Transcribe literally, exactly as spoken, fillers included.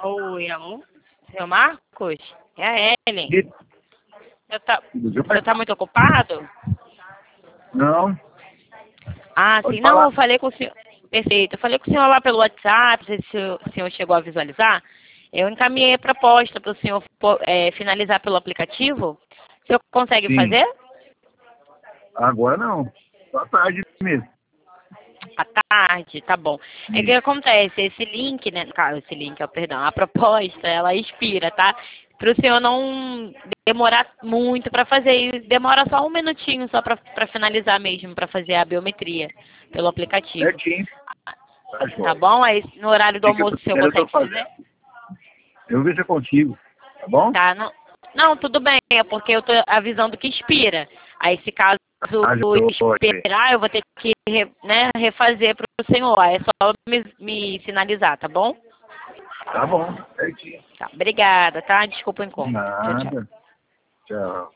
Oi, alô? Seu Marcos? É a Ellen. E- Você tá, Tudo você bem? tá muito ocupado? Não, Ah, pode sim. Não, falar. eu falei com o senhor. Perfeito. Eu falei com o senhor lá pelo WhatsApp, não sei se o senhor chegou a visualizar. Eu encaminhei a proposta para o senhor pô- é, finalizar pelo aplicativo. O senhor consegue Sim. fazer? Agora não. Só à tarde mesmo. À tarde, tá bom. É que Isso. acontece, esse link, né? Cara, esse link, ó, perdão, a proposta, ela expira, tá? Para o senhor não demorar muito para fazer, e demora só um minutinho só para finalizar mesmo, para fazer a biometria pelo aplicativo. Certinho. Tá Tá jóia. bom? Aí no horário do Fica almoço o senhor eu tô consegue fazer? fazendo. Eu vejo contigo. Tá bom? Tá, não. Não, tudo bem, é porque eu tô avisando que expira. Aí se caso Ah, jóia. expirar, eu vou ter que re- né, refazer para o senhor. Aí é só me, me sinalizar, tá bom? Tá bom. Certinho. Tá, obrigada, tá? Desculpa o incômodo. Tchau, tchau. Nada. Tchau.